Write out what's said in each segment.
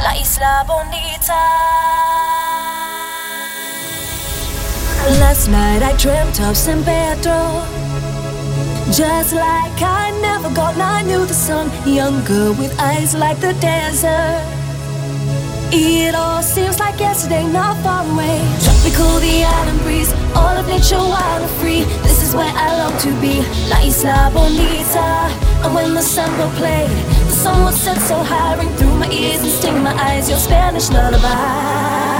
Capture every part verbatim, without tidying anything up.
La Isla Bonita. Last night I dreamt of San Pedro, just like I never got. I knew the sun, younger with eyes like the desert. It all seems like yesterday, not far away. Tropical, the island breeze, all of nature wild and free. This is where I long to be, La Isla Bonita. And when the samba played, the sun was set so high, ring through my ears and sting my eyes. Your Spanish lullaby.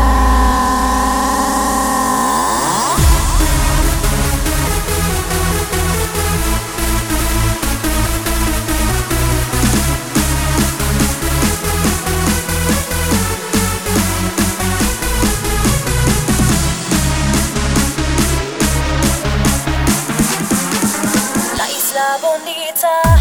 La Bonita.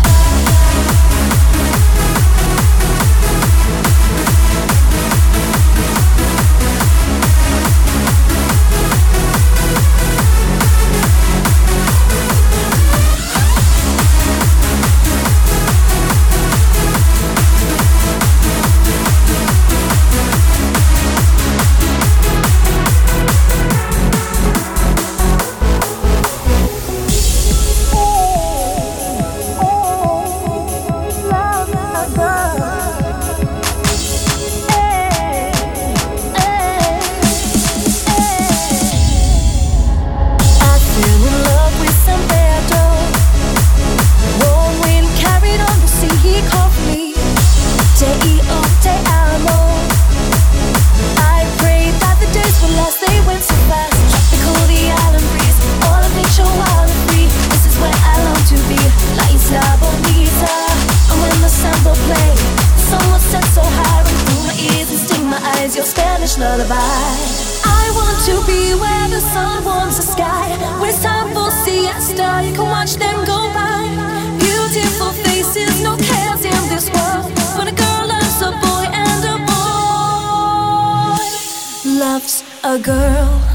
Your Spanish lullaby. I want to be where the sun warms the sky, where it's time for siesta, you can watch them go by. Beautiful faces, no cares in this world. When a girl loves a boy and a boy loves a girl.